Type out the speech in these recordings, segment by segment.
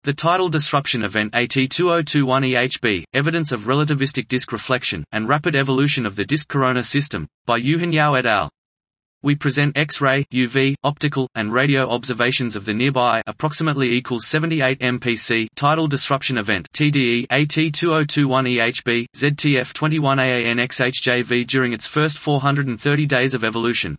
The tidal disruption event AT2021 Evidence of Relativistic Disk Reflection, and Rapid Evolution of the Disk Corona System, by Yuhan Yao et al. We present X-ray, UV, optical, and radio observations of the nearby approximately equals 78 mpc tidal disruption event TDE AT2021 ZTF21AANXHJV during its first 430 days of evolution.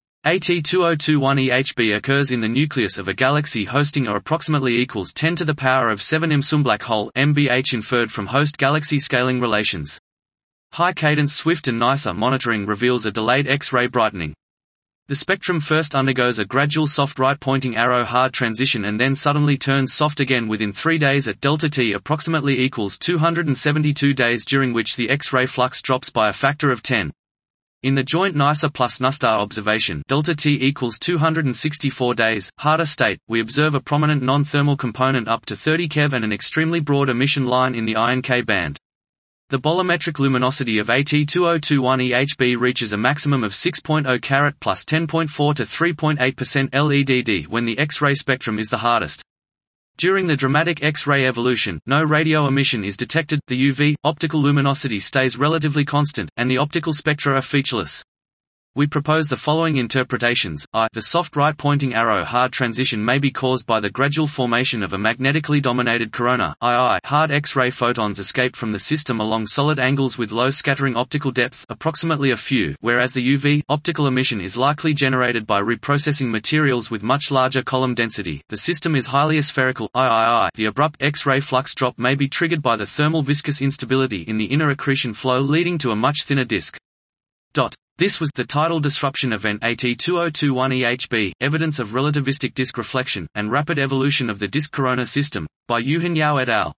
AT2021 occurs in the nucleus of a galaxy hosting or approximately equals 10 to the power of 7 M black hole MBH inferred from host galaxy scaling relations. High cadence Swift and NICER monitoring reveals a delayed X-ray brightening. The spectrum first undergoes a gradual soft right pointing arrow hard transition and then suddenly turns soft again within 3 days at delta T approximately equals 272 days, during which the X-ray flux drops by a factor of 10. In the joint NICER plus NuSTAR observation delta T equals 264 days, harder state, we observe a prominent non-thermal component up to 30 keV and an extremely broad emission line in the ion K band. The bolometric luminosity of AT2021 reaches a maximum of 6.0 carat plus 10.4 to 3.8% LEDD when the X-ray spectrum is the hardest. During the dramatic X-ray evolution, no radio emission is detected, the UV, optical luminosity stays relatively constant, and the optical spectra are featureless. We propose the following interpretations. The soft right-pointing arrow hard transition may be caused by the gradual formation of a magnetically dominated corona. Hard X-ray photons escape from the system along solid angles with low scattering optical depth, approximately a few, whereas the UV, optical emission is likely generated by reprocessing materials with much larger column density. The system is highly aspherical. The abrupt X-ray flux drop may be triggered by the thermal viscous instability in the inner accretion flow leading to a much thinner disk. This was the tidal disruption event AT2021 Evidence of Relativistic Disk Reflection, and Rapid Evolution of the Disk Corona System, by Yuhan Yao et al.